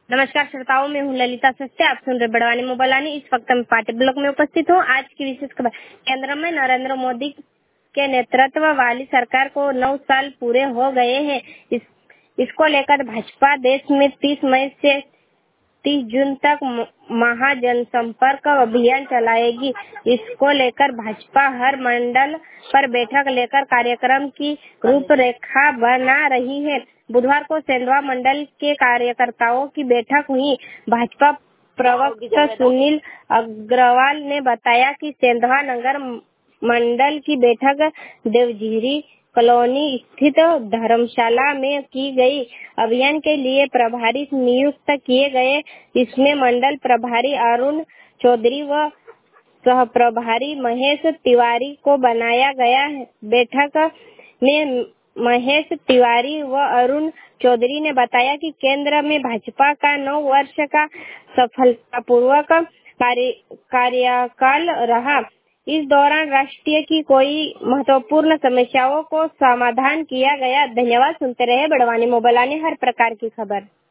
नमस्कार श्रोताओं, मैं हूँ ललिता सस्ते। आप सुन रहे बड़वानी मोबाइलानी। इस वक्त मैं पार्टी ब्लॉक में उपस्थित हूँ। आज की विशेष खबर। केंद्र में नरेंद्र मोदी के नेतृत्व वाली सरकार को 9 साल पूरे हो गए हैं। इसको लेकर भाजपा देश में 30 मई से 30 जून तक महाजनसंपर्क अभियान चलाएगी। इसको लेकर भाजपा हर मंडल पर बैठक लेकर कार्यक्रम की रूपरेखा बना रही है। बुधवार को सेंधवा मंडल के कार्यकर्ताओं की बैठक हुई। भाजपा प्रवक्ता सुनील अग्रवाल ने बताया कि सेंधवा नगर मंडल की बैठक देवझिरी कॉलोनी स्थित धर्मशाला में की गई। अभियान के लिए प्रभारी नियुक्त किए गए। इसमें मंडल प्रभारी अरुण चौधरी व सह प्रभारी महेश तिवारी को बनाया गया है। बैठक में महेश तिवारी व अरुण चौधरी ने बताया कि केंद्र में भाजपा का 9 वर्ष का सफलतापूर्वक कार्यकाल रहा। इस दौरान राष्ट्रीय की कोई महत्वपूर्ण समस्याओं को समाधान किया गया। धन्यवाद। सुनते रहे बड़वानी मोबाइलानी, हर प्रकार की खबर।